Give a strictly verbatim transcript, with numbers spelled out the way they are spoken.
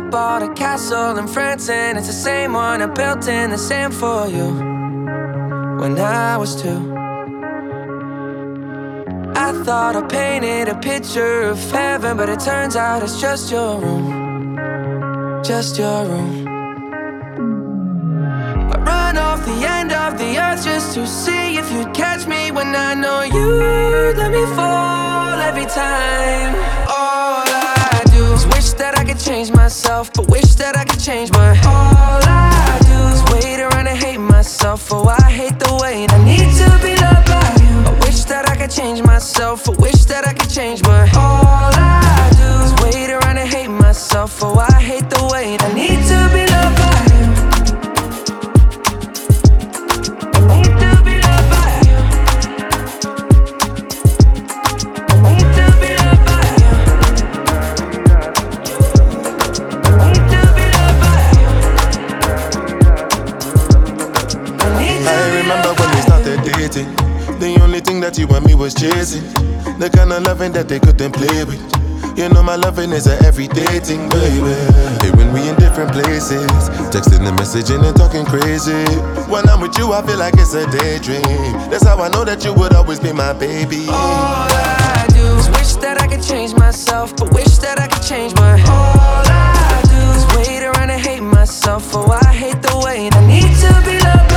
bought a castle in France, and it's the same one I built in the sand for you when I was two. I thought I painted a picture of heaven, but it turns out it's just your room, just your room. I run off the end of the earth just to see if you'd catch me when I know you'd let me fall every time. All I do is wish that I could change myself, but wish that I could change, but all I do is wait around and hate myself. Oh, I hate the way I need to be loved by you. I wish that I could change myself, I wish that I could change, but all I do is wait around and hate myself. Oh, I hate the way I need to be loved by you. I need to be loved by you. I need to be loved by you. I need to be loved by you. I need to I be remember loved when by we started dating. The only thing that you and me was chasing, the kind of loving that they couldn't play with. You know my loving is a everyday thing, baby. Hey, when we in different places, texting and messaging and talking crazy. When I'm with you, I feel like it's a daydream. That's how I know that you would always be my baby. All I do is wish that I could change myself, but wish that I could change, but all I do is wait around and hate myself. Oh, I hate the way I need to be loved